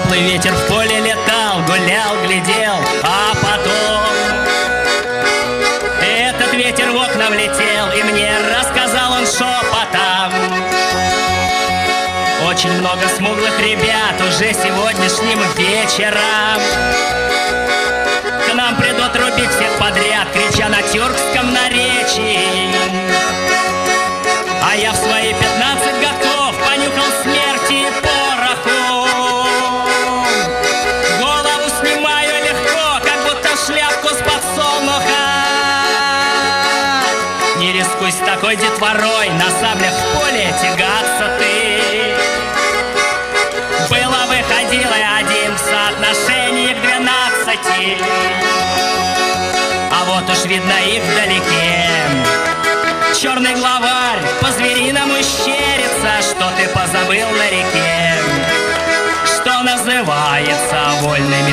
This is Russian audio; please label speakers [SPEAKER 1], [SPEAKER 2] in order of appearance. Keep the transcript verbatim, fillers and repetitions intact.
[SPEAKER 1] Теплый ветер в поле летал, гулял, глядел, а потом этот ветер в окна влетел, и мне рассказал он шепотом: очень много смуглых ребят уже сегодняшним вечером к нам придут рубить всех подряд, крича на тюркском наречии. А я в свои пятнадцать годков понюхал смерти и пороху. Голову снимаю легко, как будто шляпку с подсолнуха. Не рискуй с такой детворой, на саблях в поле тягаться ты. Было выходило один в соотношении к двенадцати. А вот уж видно их вдалеке. Черный главарь по-звериному щерится, что ты позабыл на реке, что называется вольными